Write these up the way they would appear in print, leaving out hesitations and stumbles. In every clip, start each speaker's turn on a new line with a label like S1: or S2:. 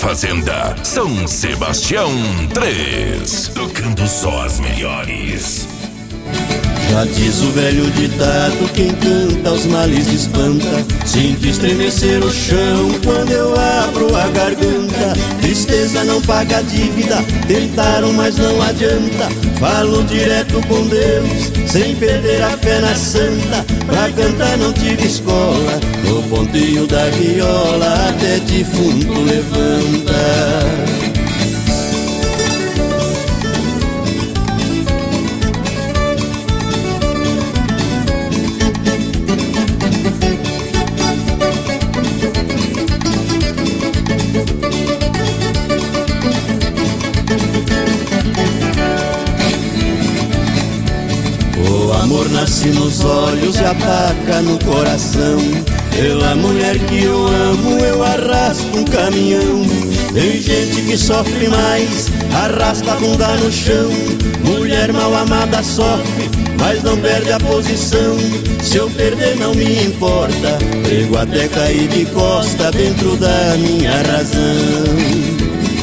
S1: Fazenda São Sebastião 3, tocando só as melhores.
S2: Já diz o velho ditado, quem canta os males espanta. Sinto estremecer o chão quando eu abro a garganta. Tristeza não paga a dívida, tentaram mas não adianta. Falo direto com Deus, sem perder a fé na santa. Pra cantar não tive escola, no ponteio da viola até defunto levanta. Nasce nos olhos e ataca no coração. Pela mulher que eu amo eu arrasto um caminhão. Tem gente que sofre mais, arrasta a bunda no chão. Mulher mal amada sofre, mas não perde a posição. Se eu perder não me importa, prego até cair de costa dentro da minha razão.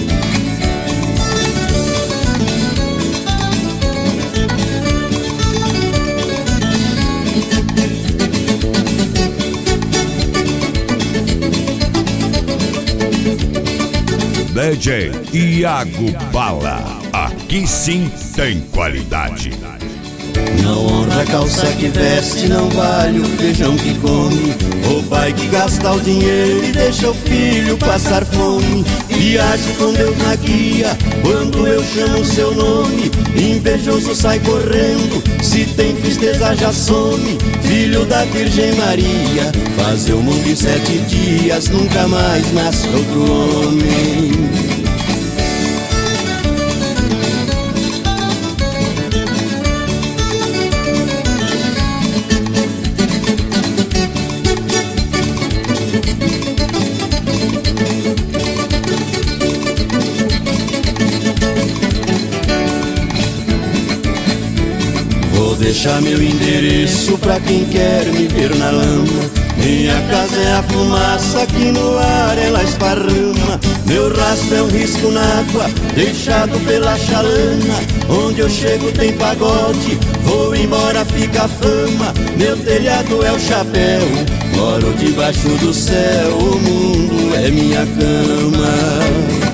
S1: DJ Iago Bala, aqui sim tem qualidade.
S2: Não honra a calça que veste, não vale o feijão que come. O pai que gasta o dinheiro e deixa o filho passar fome. Viajo com Deus na guia, quando eu chamo seu nome. Invejoso sai correndo, se tem tristeza já some. Filho da Virgem Maria, fazer o mundo em 7 dias, nunca mais nasce outro homem. Deixa meu endereço pra quem quer me ver na lama. Minha casa é a fumaça que no ar ela esparrama. Meu rastro é um risco na água, deixado pela chalana. Onde eu chego tem pagode, vou embora fica a fama. Meu telhado é o chapéu, moro debaixo do céu. O mundo é minha cama.